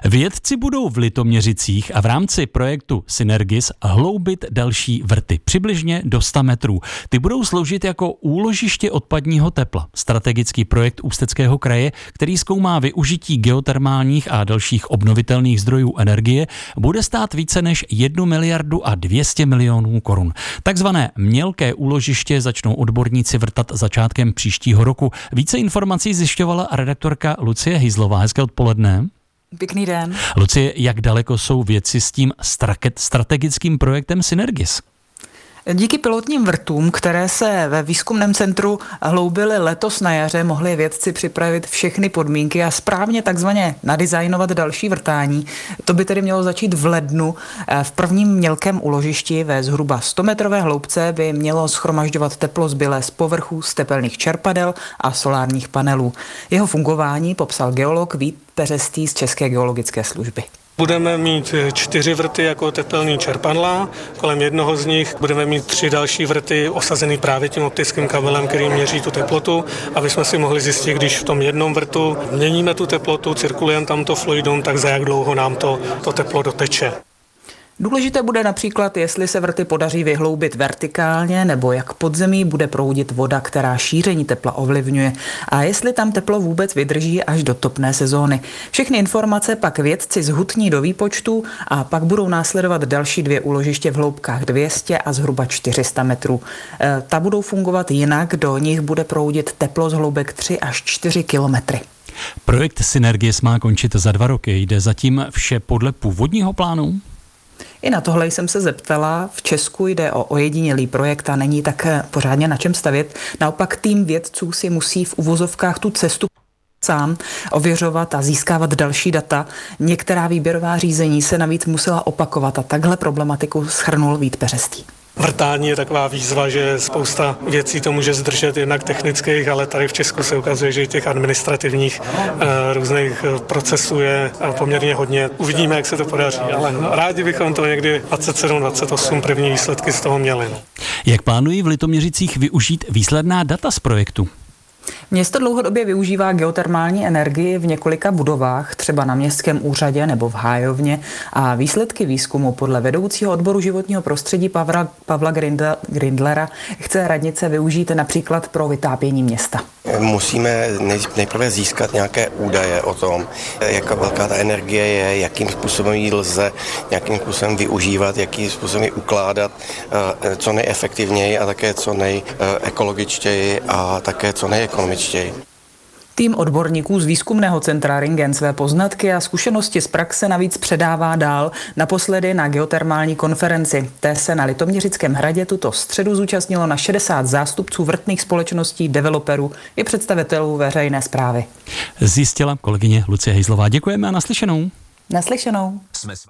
Vědci budou v Litoměřicích a v rámci projektu Synergis hloubit další vrty, přibližně do 100 metrů. Ty budou sloužit jako úložiště odpadního tepla. Strategický projekt Ústeckého kraje, který zkoumá využití geotermálních a dalších obnovitelných zdrojů energie, bude stát více než 1 miliardu a 200 milionů korun. Takzvané mělké úložiště začnou odborníci vrtat začátkem příštího roku. Více informací zjišťovala redaktorka Lucie Hejzlová. Hezké odpoledne. Pěkný den. Lucie, jak daleko jsou vědci s tím strategickým projektem Synergis? Díky pilotním vrtům, které se ve výzkumném centru hloubily letos na jaře, mohli vědci připravit všechny podmínky a správně takzvaně nadizajnovat další vrtání. To by tedy mělo začít v lednu. V prvním mělkém úložišti ve zhruba 100-metrové hloubce by mělo shromažďovat teplo zbylé z povrchu, z tepelných čerpadel a solárních panelů. Jeho fungování popsal geolog Vít Peřestý z České geologické služby. Budeme mít 4 vrty jako tepelný čerpadla, kolem jednoho z nich budeme mít 3 další vrty osazený právě tím optickým kabelem, který měří tu teplotu, aby jsme si mohli zjistit, když v tom jednom vrtu měníme tu teplotu, cirkulujeme tam to fluidum, tak za jak dlouho nám to teplo doteče. Důležité bude například, jestli se vrty podaří vyhloubit vertikálně nebo jak pod zemí bude proudit voda, která šíření tepla ovlivňuje a jestli tam teplo vůbec vydrží až do topné sezóny. Všechny informace pak vědci zhutní do výpočtu a pak budou následovat další 2 úložiště v hloubkách 200 a zhruba 400 metrů. Ta budou fungovat jinak, do nich bude proudit teplo z hloubek 3 až 4 kilometry. Projekt Synergis má končit za 2 roky. Jde zatím vše podle původního plánu? I na tohle jsem se zeptala. V Česku jde o ojedinělý projekt a není tak pořádně na čem stavět. Naopak tým vědců si musí v uvozovkách tu cestu sám ověřovat a získávat další data. Některá výběrová řízení se navíc musela opakovat a takhle problematiku shrnul Vít Peřestý. Vrtání je taková výzva, že spousta věcí to může zdržet jednak technických, ale tady v Česku se ukazuje, že i těch administrativních různých procesů je poměrně hodně. Uvidíme, jak se to podaří, ale rádi bychom to někdy 27-28 první výsledky z toho měli. Jak plánují v Litoměřicích využít výsledná data z projektu? Město dlouhodobě využívá geotermální energii v několika budovách, třeba na městském úřadě nebo v Hájovně a výsledky výzkumu podle vedoucího odboru životního prostředí Pavla Grindlera chce radnice využít například pro vytápění města. Musíme nejprve získat nějaké údaje o tom, jak velká ta energie je, jakým způsobem ji lze nějakým způsobem využívat, jakým způsobem ji ukládat co nejefektivněji a také co nejekologičtěji a také co nejekonomičtěji. Tým odborníků z výzkumného centra Ringen své poznatky a zkušenosti z praxe navíc předává dál, naposledy na geotermální konferenci. Té se na Litoměřickém hradě tuto středu zúčastnilo na 60 zástupců vrtných společností, developerů i představitelů veřejné správy. Zjistila kolegyně Lucie Hejzlová. Děkujeme a naslyšenou. Naslyšenou.